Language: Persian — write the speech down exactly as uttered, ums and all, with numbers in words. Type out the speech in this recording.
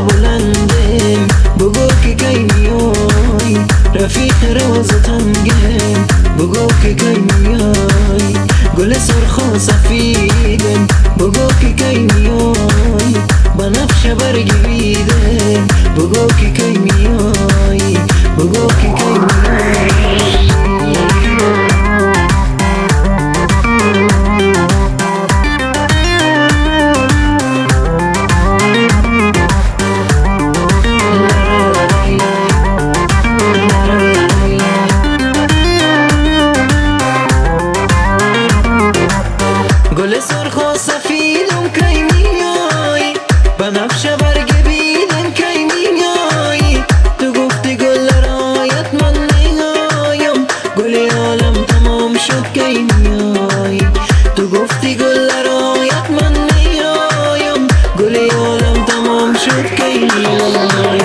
بلنده بگو که کی میای رفیق روز تنگم بگو که کی میای گل سرخ و سفیدم بگو که کی میای بنفش برگ بیدم بگو که کی میای بگو که کی میای گل سرخ و سفیدم کی میای بنفش برگ بیدم کی میای تو گفتی گل رایت من نیایم گل عالم تمام شد کی میای تو گفتی گل رایت من نیایم گل عالم تمام شد کی میای